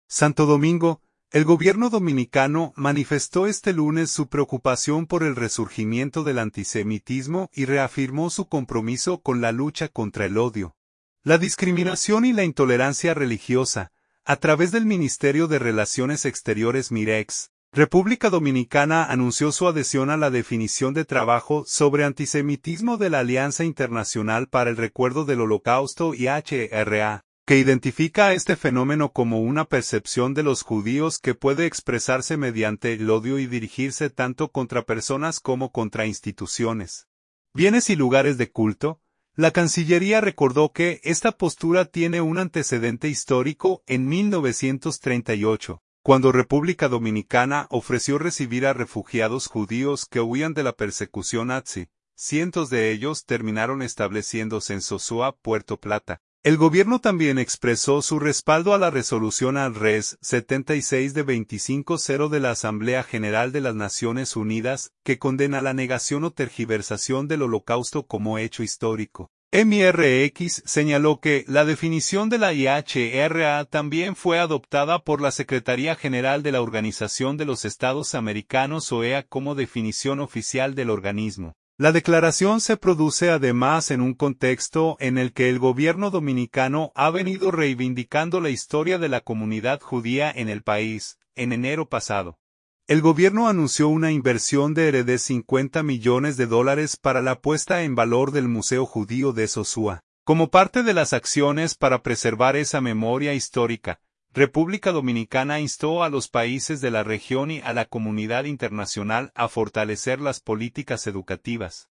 Santo Domingo, el gobierno dominicano manifestó este lunes su preocupación por el resurgimiento del antisemitismo y reafirmó su compromiso con la lucha contra el odio, la discriminación y la intolerancia religiosa, a través del Ministerio de Relaciones Exteriores MIREX. República Dominicana anunció su adhesión a la definición de trabajo sobre antisemitismo de la Alianza Internacional para el Recuerdo del Holocausto IHRA, que identifica este fenómeno como una percepción de los judíos que puede expresarse mediante el odio y dirigirse tanto contra personas como contra instituciones, bienes y lugares de culto. La Cancillería recordó que esta postura tiene un antecedente histórico en 1938. Cuando República Dominicana ofreció recibir a refugiados judíos que huían de la persecución nazi, cientos de ellos terminaron estableciéndose en Sosúa, Puerto Plata. El gobierno también expresó su respaldo a la resolución AL-RES 76 de 25-0 de la Asamblea General de las Naciones Unidas, que condena la negación o tergiversación del Holocausto como hecho histórico. MIREX señaló que la definición de la IHRA también fue adoptada por la Secretaría General de la Organización de los Estados Americanos OEA como definición oficial del organismo. La declaración se produce además en un contexto en el que el gobierno dominicano ha venido reivindicando la historia de la comunidad judía en el país. En enero pasado, el gobierno anunció una inversión de 50 millones de dólares para la puesta en valor del Museo Judío de Sosúa. Como parte de las acciones para preservar esa memoria histórica, República Dominicana instó a los países de la región y a la comunidad internacional a fortalecer las políticas educativas,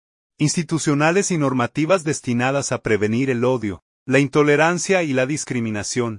institucionales y normativas destinadas a prevenir el odio, la intolerancia y la discriminación.